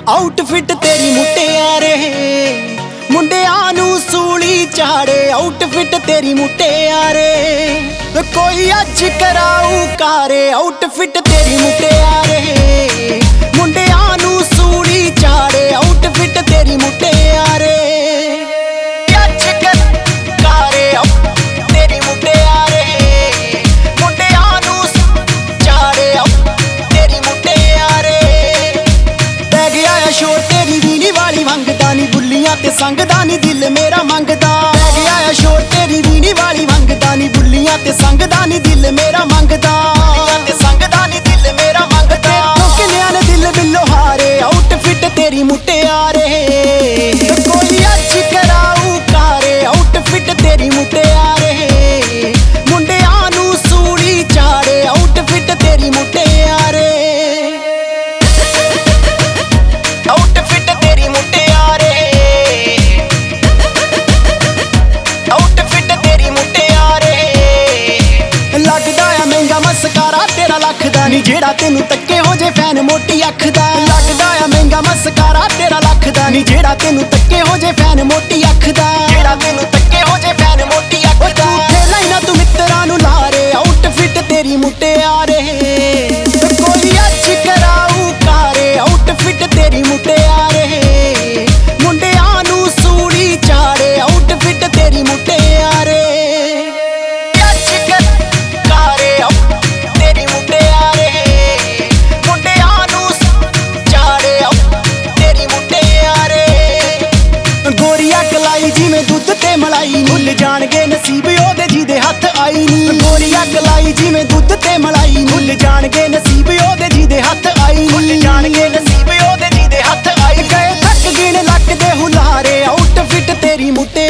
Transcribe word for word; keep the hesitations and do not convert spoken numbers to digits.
Outfit ਤੇਰੀ ਮੁਟਿਆਰੇ ਮੁੰਡਿਆਂ ਨੂੰ ਸੂਲੀ ਚਾੜੇ। ਆਊਟਫਿਟ ਤੇਰੀ ਮੁਟਿਆਰੇ ਕੋਈ ਅੱਜ ਕਰਾਊ ਕਾਰੇ। ਆਊਟਫਿਟ ਤੇਰੀ ਮੁਟਿਆਰੇ ਮੁੰਡਿਆਂ ਨੂੰ ਸੂਲੀ ਚਾੜੇ। ਆਊਟਫਿਟ ਤੇਰੀ ਮੁਟਿਆਰੇ ਅੱਜ ਕਰ ਕਾਰੇ। ਤੇਰੀ ਮੁਟਿਆਰੇ ਮੁੰਡਿਆਂ ਨੂੰ ਚਾੜੇ। ਤੇਰੀ ਮੁਟਿਆਰੇ ਪੈ ਗਿਆ ਆ ਸ਼ੋਰ ਤੇਰੀ ਵੀਣੀ ਵਾਲੀ ਮੰਗਦਾ ਨੀ ਬੁੱਲੀਆਂ ਤੇ ਸੰਗਦਾ ਨੀ ਦਿਲ ਮੇਰਾ ਮੰਗਦਾ। ਪੈ ਗਿਆ ਆ ਸ਼ੋਰ ਤੇਰੀ ਵੀਣੀ ਵਾਲੀ ਮੰਗਦਾ ਨੀ ਬੁੱਲੀਆਂ ਤੇ ਸੰਗਦਾ ਨੀ ਦਿਲ ਮੇਰਾ ਮੰਗਦਾ। ਤੇ ਸੰਗਦਾ ਨੀ ਦਿਲ ਮੇਰਾ ਮੰਗਦਾ। ਕਿੰਨਿਆਂ ਨੇ ਦਿਲ ਬਿੱਲੋ ਹਾਰੇ। ਆਊਟਫਿਟ ਤੇਰੀ ਮੁਟਿਆਰੇ ਕੋਈ ਅੱਜ ਕਰਾਊ ਕਾਰੇ। ਆਊਟਫਿਟ ਤੇਰੀ ਮੁਟਿਆਰੇ ਮੁੰਡਿਆਂ ਨੂੰ ਸੂਲੀ ਚਾੜੇ। ਆਊਟਫਿਟ ਤੇਰੀ ਮੁਟਿਆਰੇ ਆਊਟਫਿਟ ਤੇਰੀ ਮੁਟਿਆਰੇ ਆਊਟਫਿਟ ਤੇਰੀ ਮੁਟਿਆਰੇ ਲੱਗਦਾ ਆ ਮਹਿੰਗਾ ਮਸਕਾਰਾ ਤੇਰਾ ਲੱਖ ਦਾ ਨੀ ਜਿਹੜਾ ਤੈਨੂੰ ਤੱਕੇ ਹੋ ਜੇ ਫੈਨ ਮੋਟੀ ਅੱਖ ਦਾ। ਲੱਗਦਾ ਆ ਮਹਿੰਗਾ ਮਸਕਾਰਾ ਤੇਰਾ ਲੱਖ ਦਾ ਨੀ ਜਿਹੜਾ ਤੈਨੂੰ ਤੱਕੇ ਹੋ ਜੇ ਫੈਨ ਮੋਟੀ ਅੱਖ ਦਾ। ਜਿਹੜਾ ਤੈਨੂੰ ਤੱਕੇ ਹੋ ਜੇ ਫੈਨ ਮੋਟੀ ਅੱਖ ਦਾ। ਝੂਠੇ ਲਾਈਨਾਂ ਤੂੰ ਮਿੱਤਰਾਂ ਨੂੰ ਲਾਰੇ। ਆਊਟਫਿਟ ਤੇਰੀ ਮੁਟਿਆਰੇ ਕੋਈ ਅੱਜ ਕਰਾਊ ਕਾਰੇ। ਆਊਟਫਿਟ ਤੇਰੀ ਮੁਟਿਆਰੇ ਮੁੰਡਿਆਂ ਨੂੰ ਸੂਲੀ ਚਾੜੇ। ਆਊਟਫਿਟ ਤੇਰੀ ਮੁਟਿਆਰੇ ਅੱਜ ਕਰ ਕਾਰੇ। ਤੇਰੀ ਮੁਟਿਆਰੇ ਮੁੰਡਿਆਂ ਨੂੰ ਚਾੜੇ। ਤੇਰੀ ਮੁਟਿਆਰੇ ਗੋਰੀਆ ਕਲਾਈ ਜਿਵੇਂ ਦੁੱਧ ਤੇ ਮਲਾਈ ਭੁੱਲ ਜਾਣਗੇ ਨਸੀਬ ਉਹਦੇ ਜਿਹਦੇ ਹੱਥ ਆਈ ਨੀ। ਗੋਰੀਆ ਕਲਾਈ ਜਿਵੇਂ ਦੁੱਧ ਤੇ ਮਲਾਈ ਭੁੱਲ ਜਾਣਗੇ ਨਸੀਬ ਉਹਦੇ ਜਿਹਦੇ ਹੱਥ ਆਈ। ਭੁੱਲ ਜਾਣਗੇ ਨਸੀਬ ਉਹਦੇ ਜਿਹਦੇ ਹੱਥ ਆਈ। ਗਏ ਥੱਕ ਗਿਣ ਲੱਕ ਦੇ ਹੁਲਾਰੇ। ਆਊਟਫਿਟ ਤੇਰੀ ਮੁਟਿਆਰੇ